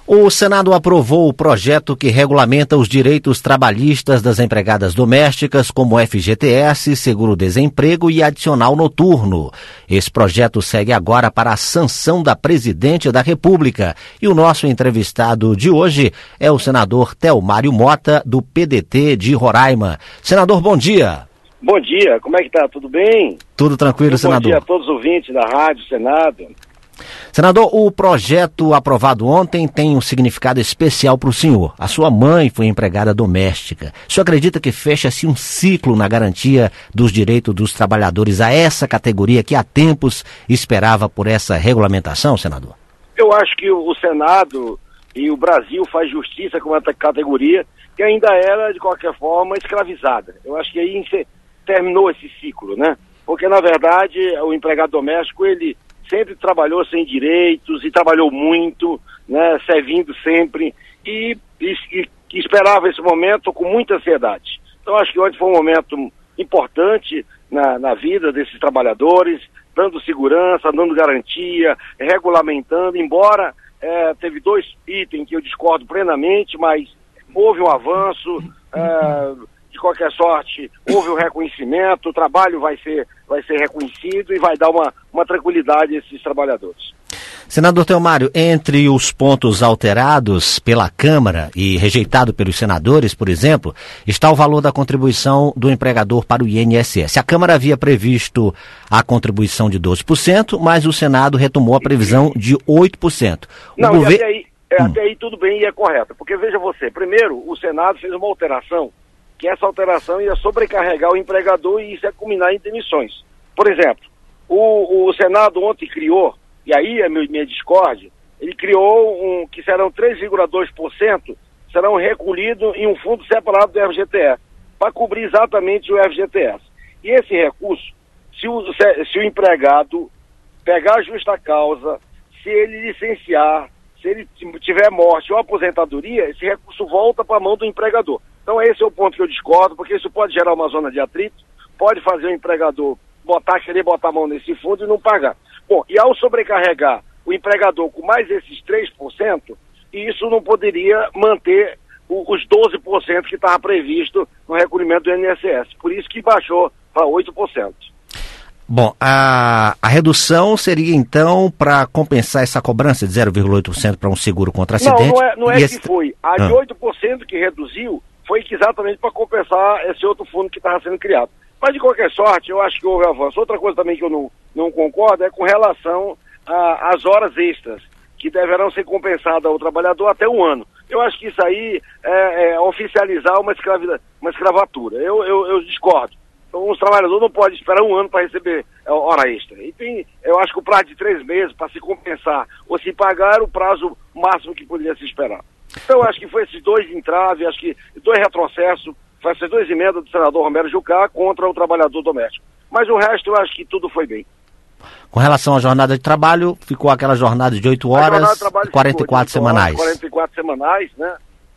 O Senado aprovou o projeto que regulamenta os direitos trabalhistas das empregadas domésticas, como FGTS, seguro-desemprego e adicional noturno. Esse projeto segue agora para a sanção da Presidente da República. E o nosso entrevistado de hoje é o senador Telmário Mota, do PDT de Roraima. Senador, bom dia. Bom dia, como é que tá? Tudo bem? Tudo tranquilo, senador. Bom dia a todos os ouvintes da Rádio Senado. Senador, o projeto aprovado ontem tem um significado especial para o senhor. A sua mãe foi empregada doméstica. O senhor acredita que fecha-se um ciclo na garantia dos direitos dos trabalhadores a essa categoria que há tempos esperava por essa regulamentação, senador? Eu acho que o Senado e o Brasil faz justiça com essa categoria que ainda era, de qualquer forma, escravizada. Eu acho que aí terminou esse ciclo, né? Porque, na verdade, o empregado doméstico, ele sempre trabalhou sem direitos e trabalhou muito, né, servindo sempre e esperava esse momento com muita ansiedade. Então acho que hoje foi um momento importante na vida desses trabalhadores, dando segurança, dando garantia, regulamentando, embora teve dois itens que eu discordo plenamente, mas houve um avanço, de qualquer sorte, houve um reconhecimento, o trabalho vai ser reconhecido e vai dar uma tranquilidade a esses trabalhadores. Senador Telmário, entre os pontos alterados pela Câmara e rejeitado pelos senadores, por exemplo, está o valor da contribuição do empregador para o INSS. A Câmara havia previsto a contribuição de 12%, mas o Senado retomou a previsão de 8%. Até aí tudo bem e é correto, porque veja você, primeiro o Senado fez uma alteração, que essa alteração ia sobrecarregar o empregador e isso ia culminar em demissões. Por exemplo, o Senado ontem criou, e aí é minha discórdia, ele criou que serão 3,2% serão recolhidos em um fundo separado do FGTS, para cobrir exatamente o FGTS. E esse recurso, se o empregado pegar a justa causa, se ele licenciar, se ele tiver morte ou aposentadoria, esse recurso volta para a mão do empregador. Então esse é o ponto que eu discordo, porque isso pode gerar uma zona de atrito, pode fazer o empregador querer botar a mão nesse fundo e não pagar. Bom, e ao sobrecarregar o empregador com mais esses 3%, isso não poderia manter os 12% que estava previsto no recolhimento do INSS. Por isso que baixou para 8%. Bom, a redução seria então para compensar essa cobrança de 0,8% para um seguro contra acidente? Não é que foi. A de 8% que reduziu foi exatamente para compensar esse outro fundo que estava sendo criado. Mas, de qualquer sorte, eu acho que houve avanço. Outra coisa também que eu não concordo é com relação às horas extras, que deverão ser compensadas ao trabalhador até um ano. Eu acho que isso aí é oficializar uma escravatura. Eu discordo. Então, os trabalhadores não podem esperar um ano para receber hora extra. E eu acho que o prazo de 3 meses para se compensar ou se pagar era o prazo máximo que poderia se esperar. Então, eu acho que foi esses dois entraves, acho que 2 retrocessos, foi essas 2 emendas do senador Romero Jucá contra o trabalhador doméstico. Mas o resto, eu acho que tudo foi bem. Com relação à jornada de trabalho, ficou aquela jornada de 8 horas e 44 semanais. 44 semanais, né?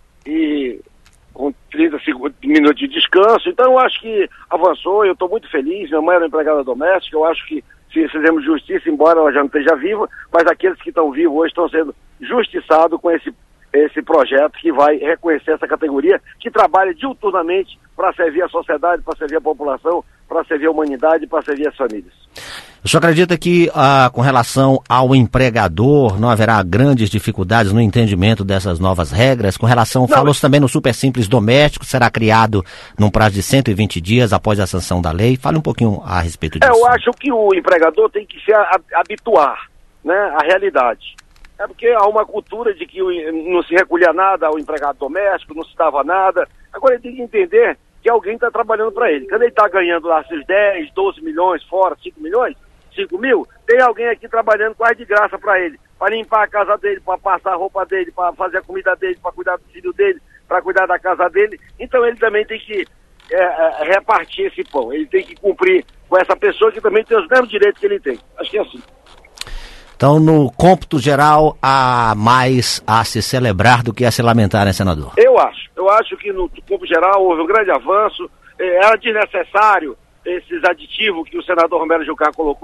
E com 30 minutos de descanso. Então, eu acho que avançou, eu estou muito feliz. Minha mãe era empregada doméstica, eu acho que se fizemos justiça, embora ela já não esteja viva, mas aqueles que estão vivos hoje estão sendo justiçados com esse projeto que vai reconhecer essa categoria que trabalha diuturnamente para servir a sociedade, para servir a população, para servir a humanidade, para servir as famílias. O senhor acredita que, com relação ao empregador, não haverá grandes dificuldades no entendimento dessas novas regras? Com relação, falou-se também no Super Simples Doméstico, será criado num prazo de 120 dias após a sanção da lei. Fale um pouquinho a respeito disso. Eu acho que o empregador tem que se habituar, né, à realidade. É porque há uma cultura de que não se recolhia nada ao empregado doméstico, não se dava nada. Agora ele tem que entender que alguém está trabalhando para ele. Quando ele está ganhando lá seus 10, 12 milhões, fora 5 milhões, 5 mil, tem alguém aqui trabalhando quase de graça para ele, para limpar a casa dele, para passar a roupa dele, para fazer a comida dele, para cuidar do filho dele, para cuidar da casa dele. Então ele também tem que repartir esse pão. Ele tem que cumprir com essa pessoa que também tem os mesmos direitos que ele tem. Acho que é assim. Então, no cômputo geral, há mais a se celebrar do que a se lamentar, né, senador? Eu acho que no cômputo geral houve um grande avanço, era desnecessário esses aditivos que o senador Romero Jucá colocou,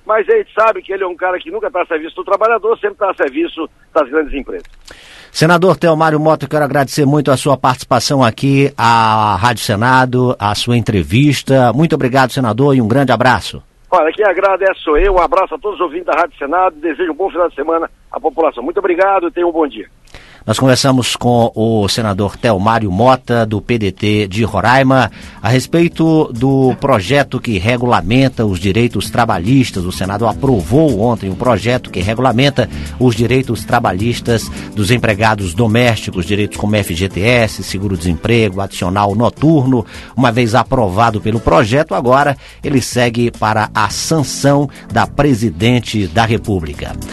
mas a gente sabe que ele é um cara que nunca está a serviço do trabalhador, sempre está a serviço das grandes empresas. Senador Theomário Mota, eu quero agradecer muito a sua participação aqui à Rádio Senado, a sua entrevista. Muito obrigado, senador, e um grande abraço. Olha, quem agradece sou eu. Um abraço a todos os ouvintes da Rádio Senado. Desejo um bom final de semana à população. Muito obrigado e tenham um bom dia. Nós conversamos com o senador Theomário Mota, do PDT de Roraima, a respeito do projeto que regulamenta os direitos trabalhistas. O Senado aprovou ontem um projeto que regulamenta os direitos trabalhistas dos empregados domésticos, direitos como FGTS, seguro-desemprego, adicional noturno. Uma vez aprovado pelo projeto, agora ele segue para a sanção da Presidente da República.